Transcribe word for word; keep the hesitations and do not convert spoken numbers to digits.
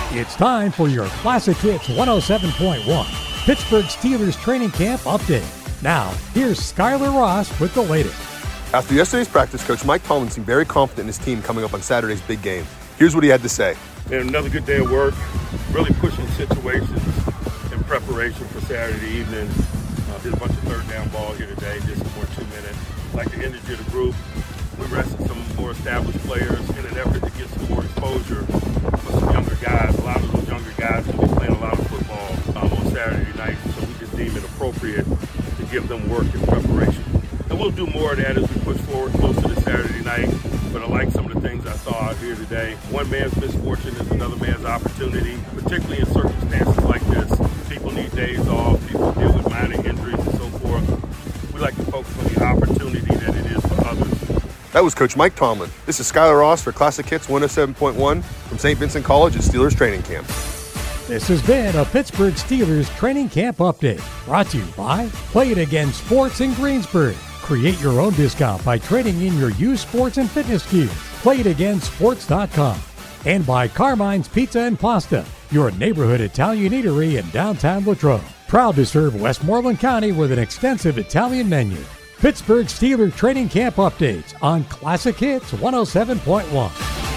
It's time for your Classic Hits one oh seven point one Pittsburgh Steelers training camp update. Now, here's Skylar Ross with the latest. After yesterday's practice, Coach Mike Tomlin seemed very confident in his team coming up on Saturday's big game. Here's what he had to say. And another good day of work, really pushing situations in preparation for Saturday evening. Uh, did a bunch of third down ball here today, just more two minutes. Like the energy of the group, we rested some more established players in an effort to get some more exposure for some younger guys. A lot of those younger guys will be playing a lot of football um, on Saturday night, so we just deem it appropriate to give them work in preparation. And we'll do more of that as we push forward closer to Saturday night. But I like some of the things I saw out here today. One man's misfortune is another man's opportunity, particularly in circumstances like this. People need days off, people deal with minor injuries and so forth. We like to focus on the opportunity that it is for others. That was Coach Mike Tomlin. This is Skylar Ross for Classic Hits one oh seven point one from Saint Vincent College at Steelers Training Camp. This has been a Pittsburgh Steelers training camp update, brought to you by Play It Again Sports in Greensburg. Create your own discount by trading in your used sports and fitness gear. play it again sports dot com. And by Carmine's Pizza and Pasta, your neighborhood Italian eatery in downtown Latrobe. Proud to serve Westmoreland County with an extensive Italian menu. Pittsburgh Steelers training camp updates on Classic Hits one oh seven point one.